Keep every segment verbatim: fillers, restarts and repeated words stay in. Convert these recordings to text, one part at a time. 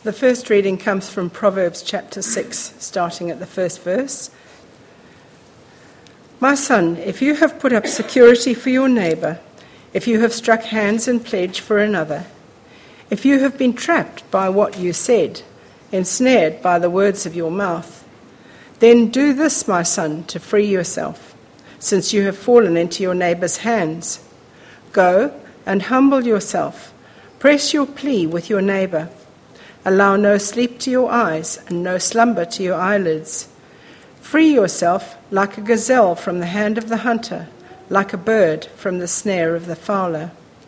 The first reading comes from Proverbs chapter six, starting at the first verse. My son, if you have put up security for your neighbour, if you have struck hands in pledge for another, if you have been trapped by what you said, ensnared by the words of your mouth, then do this, my son, to free yourself, since you have fallen into your neighbour's hands. Go and humble yourself. Press your plea with your neighbour. Allow no sleep to your eyes and no slumber to your eyelids. Free yourself like a gazelle from the hand of the hunter, like a bird from the snare of the fowler.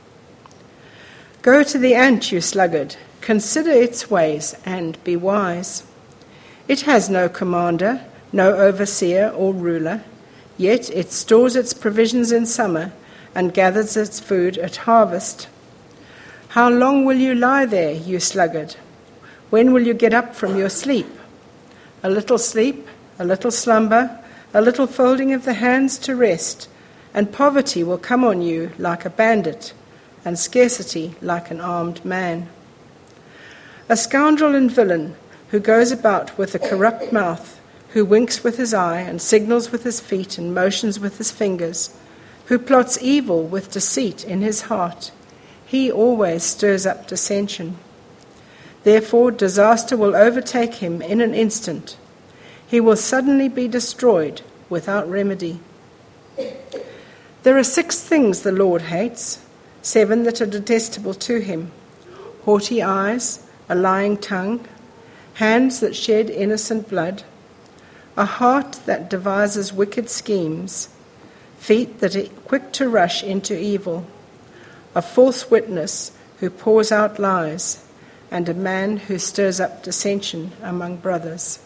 Go to the ant, you sluggard. Consider its ways and be wise. It has no commander, no overseer or ruler, yet it stores its provisions in summer and gathers its food at harvest. How long will you lie there, you sluggard? When will you get up from your sleep? A little sleep, a little slumber, a little folding of the hands to rest, and poverty will come on you like a bandit, and scarcity like an armed man. A scoundrel and villain who goes about with a corrupt mouth, who winks with his eye and signals with his feet and motions with his fingers, who plots evil with deceit in his heart, he always stirs up dissension. Therefore, disaster will overtake him in an instant. He will suddenly be destroyed without remedy. There are six things the Lord hates, seven that are detestable to him: haughty eyes, a lying tongue, hands that shed innocent blood, a heart that devises wicked schemes, feet that are quick to rush into evil, a false witness who pours out lies, and a man who stirs up dissension among brothers.